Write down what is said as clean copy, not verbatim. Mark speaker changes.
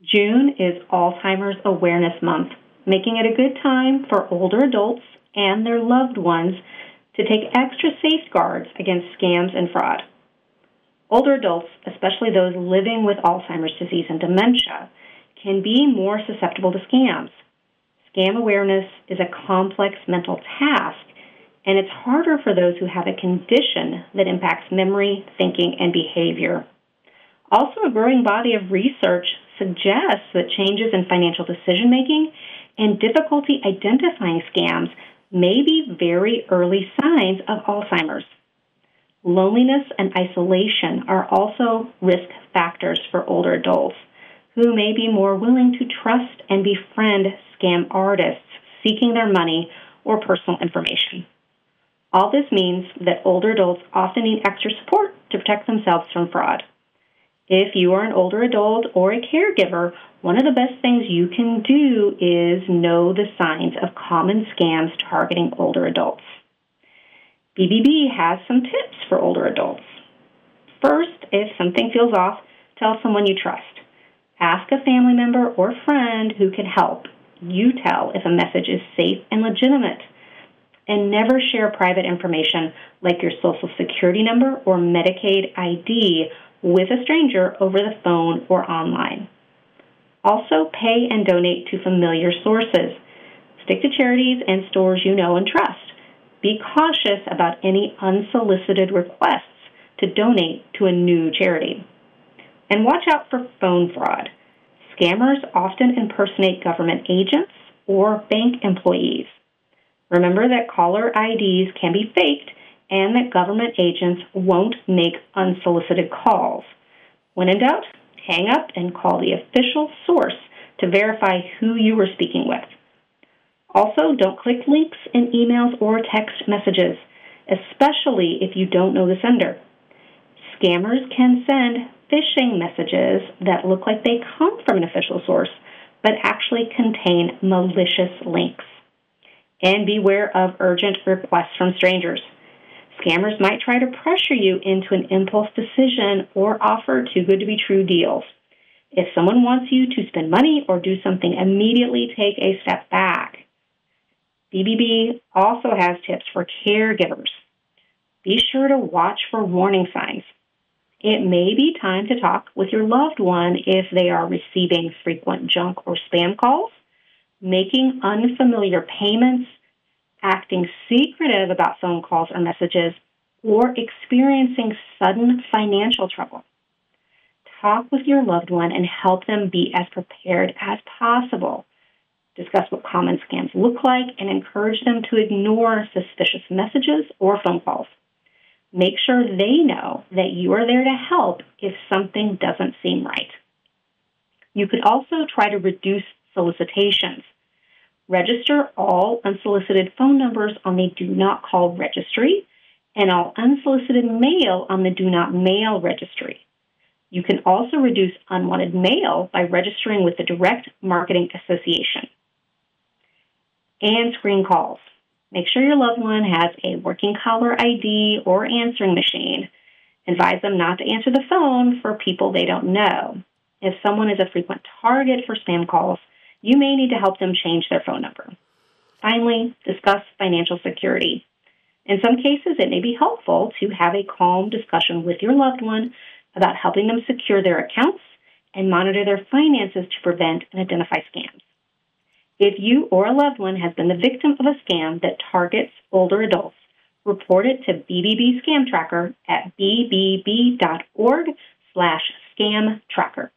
Speaker 1: June is Alzheimer's Awareness Month, making it a good time for older adults and their loved ones to take extra safeguards against scams and fraud. Older adults, especially those living with Alzheimer's disease and dementia, can be more susceptible to scams. Scam awareness is a complex mental task, and it's harder for those who have a condition that impacts memory, thinking, and behavior. Also, a growing body of research suggests that changes in financial decision-making and difficulty identifying scams may be very early signs of Alzheimer's. Loneliness and isolation are also risk factors for older adults who may be more willing to trust and befriend scam artists seeking their money or personal information. All this means that older adults often need extra support to protect themselves from fraud. If you are an older adult or a caregiver, one of the best things you can do is know the signs of common scams targeting older adults. BBB has some tips for older adults. First, if something feels off, tell someone you trust. Ask a family member or friend who can help you tell if a message is safe and legitimate. And never share private information like your Social Security number or Medicaid ID with a stranger over the phone or online. Also, pay and donate to familiar sources. Stick to charities and stores you know and trust. Be cautious about any unsolicited requests to donate to a new charity. And watch out for phone fraud. Scammers often impersonate government agents or bank employees. Remember that caller IDs can be faked and that government agents won't make unsolicited calls. When in doubt, hang up and call the official source to verify who you were speaking with. Also, don't click links in emails or text messages, especially if you don't know the sender. Scammers can send phishing messages that look like they come from an official source, but actually contain malicious links. And beware of urgent requests from strangers. Scammers might try to pressure you into an impulse decision or offer too good to be true deals. If someone wants you to spend money or do something, immediately take a step back. BBB also has tips for caregivers. Be sure to watch for warning signs. It may be time to talk with your loved one if they are receiving frequent junk or spam calls, making unfamiliar payments, acting secretive about phone calls or messages, or experiencing sudden financial trouble. Talk with your loved one and help them be as prepared as possible. Discuss what common scams look like and encourage them to ignore suspicious messages or phone calls. Make sure they know that you are there to help if something doesn't seem right. You could also try to reduce solicitations. Register all unsolicited phone numbers on the Do Not Call registry and all unsolicited mail on the Do Not Mail registry. You can also reduce unwanted mail by registering with the Direct Marketing Association. And screen calls. Make sure your loved one has a working caller ID or answering machine. Advise them not to answer the phone for people they don't know. If someone is a frequent target for spam calls, you may need to help them change their phone number. Finally, discuss financial security. In some cases, it may be helpful to have a calm discussion with your loved one about helping them secure their accounts and monitor their finances to prevent and identify scams. If you or a loved one has been the victim of a scam that targets older adults, report it to BBB Scam Tracker at bbb.org/scam tracker.